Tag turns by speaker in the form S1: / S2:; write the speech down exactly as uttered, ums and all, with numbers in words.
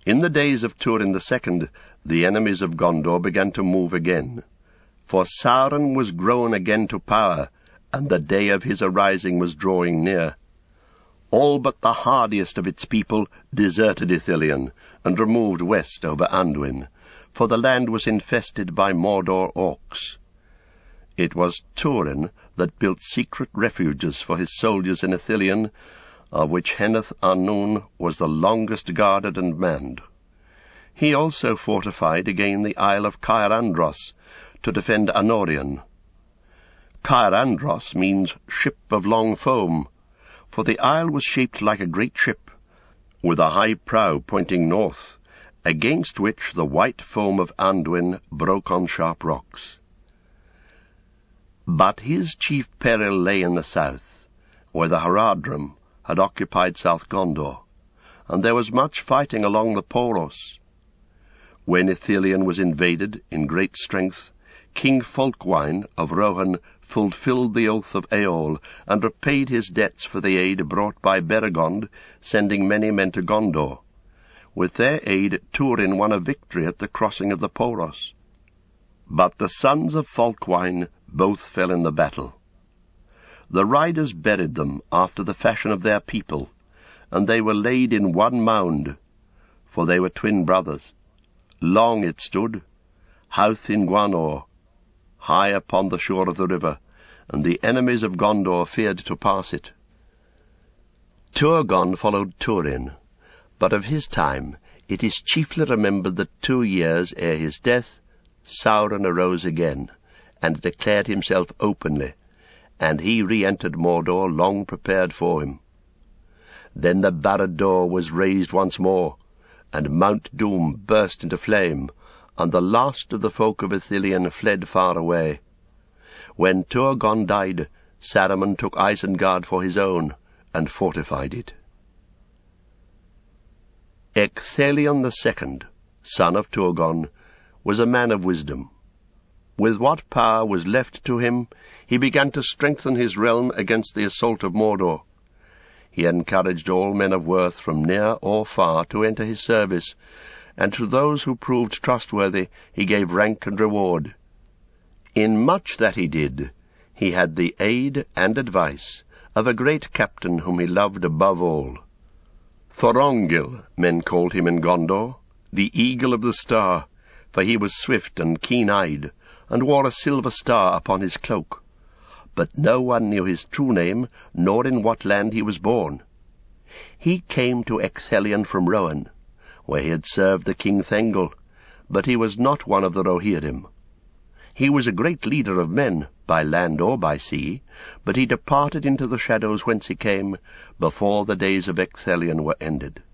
S1: In the days of Turin the Second, the enemies of Gondor began to move again, for Sauron was grown again to power, and the day of his arising was drawing near. All but the hardiest of its people deserted Ithilien, and removed west over Anduin, for the land was infested by Mordor orcs. It was Turin that built secret refuges for his soldiers in Ithilien, of which Henneth Annwn was the longest guarded and manned. He also fortified again the isle of Caer Andros, to defend Anorion. Caer Andros means ship of long foam, for the isle was shaped like a great ship, with a high prow pointing north, against which the white foam of Anduin broke on sharp rocks. But his chief peril lay in the south, where the Haradrim had occupied South Gondor, and there was much fighting along the Poros. When Ithilien was invaded in great strength, King Folkwyne of Rohan fulfilled the oath of Eol, and repaid his debts for the aid brought by Beregond, sending many men to Gondor. With their aid Turin won a victory at the crossing of the Poros. But the sons of Folkwyne both fell in the battle. The riders buried them after the fashion of their people, and they were laid in one mound, for they were twin brothers. Long it stood, Howth in Gwanor, high upon the shore of the river, and the enemies of Gondor feared to pass it. Turgon followed Turin, but of his time it is chiefly remembered that two years ere his death Sauron arose again, and declared himself openly, and he re-entered Mordor long prepared for him. Then the Barad-dûr was raised once more, and Mount Doom burst into flame, and the last of the folk of Ithilien fled far away. When Turgon died, Saruman took Isengard for his own, and fortified it. Ecthelion the Second, son of Turgon, was a man of wisdom. With what power was left to him, he began to strengthen his realm against the assault of Mordor. He encouraged all men of worth from near or far to enter his service, and to those who proved trustworthy he gave rank and reward. In much that he did, he had the aid and advice of a great captain whom he loved above all. Thorongil, men called him in Gondor, the Eagle of the Star, for he was swift and keen-eyed, and wore a silver star upon his cloak. But no one knew his true name, nor in what land he was born. He came to Ecthelion from Rohan, where he had served the king Thengel, but he was not one of the Rohirrim. He was a great leader of men, by land or by sea, but he departed into the shadows whence he came, before the days of Ecthelion were ended.